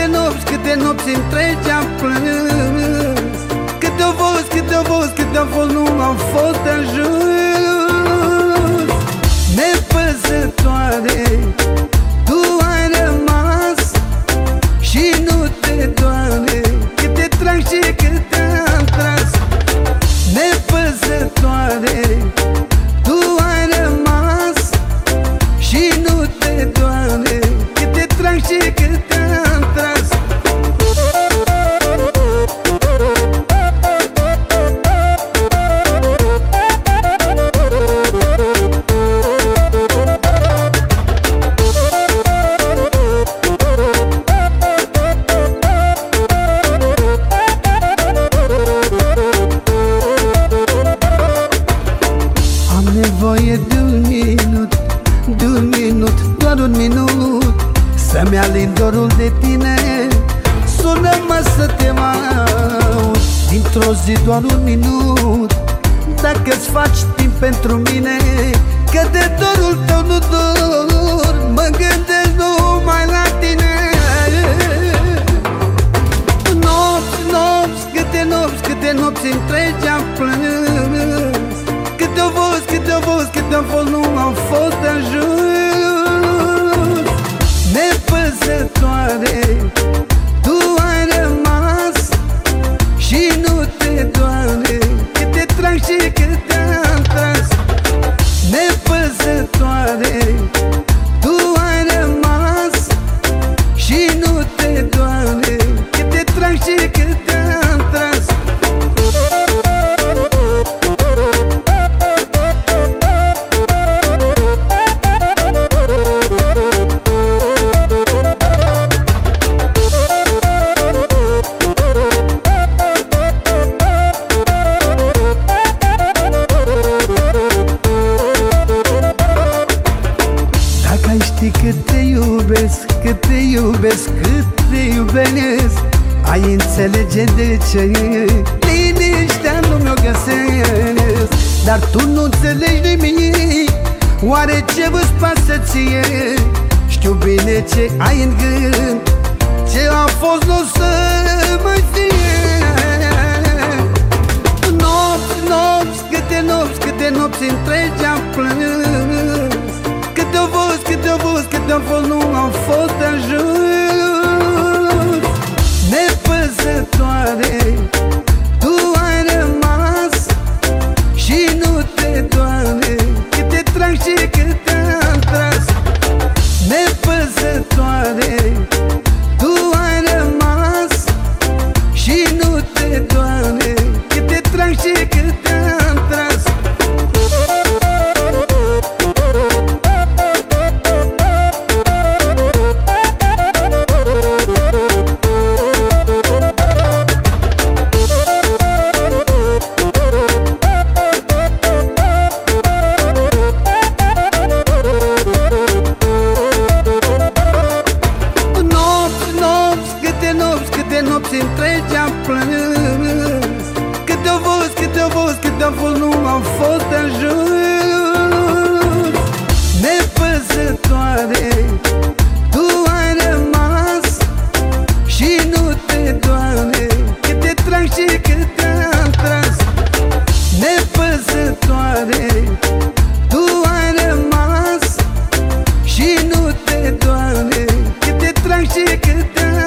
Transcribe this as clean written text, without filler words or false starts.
câte nopți întregi am plâns. Câte-o fost, nu am fost de ajuns. Nepăsătoare, tu ai rămas și nu te doare cât te trag și cât te-am tras. Nepăsătoare, tu ai rămas și nu te doare cât te trag și cât te-am tras. Am nevoie de un minut, doar un minut, să-mi alin dorul de tine. Sună-mă să te aud dintr-o zi, doar un minut. Dacă-ți faci timp pentru mine, că de dorul tău nu dor, mă gândesc numai la tine. Câte nopți întregi am plâns. Câte-o fost, nu am fost de ajuns. Nepăsătoare, tu ai rămas și nu te doare cât te trag și cât te-am tras. Nepăsătoare, tu ai rămas și nu te doare cât te trag și cât te-am tras. Cât te iubesc, cât te iubesc, cât te iubesc, ai înțelege de ce liniștea nu mi-o găsesc. Dar tu nu înțelegi nimic, oare ce vă-ți pasă ție? Știu bine ce ai în gând, ce a fost n-o să mai fie. Câte nopți întregi am plâns. Câte-o fost, nu am fost de ajuns. Nepăsătoare, tu ai rămas și nu te doare cât te trag și cât te-am tras. Nepăsătoare, tu ai rămas și nu te doare cât te trag și cât te-am tras. Câte nopți întregi am plâns. Câte-o fost, nu am fost de ajuns. Nepăsătoare, tu ai rămas și nu te doare cât te trag și cât te-am tras. Nepăsătoare, tu ai rămas și nu te doare cât te trag și cât te-am tras.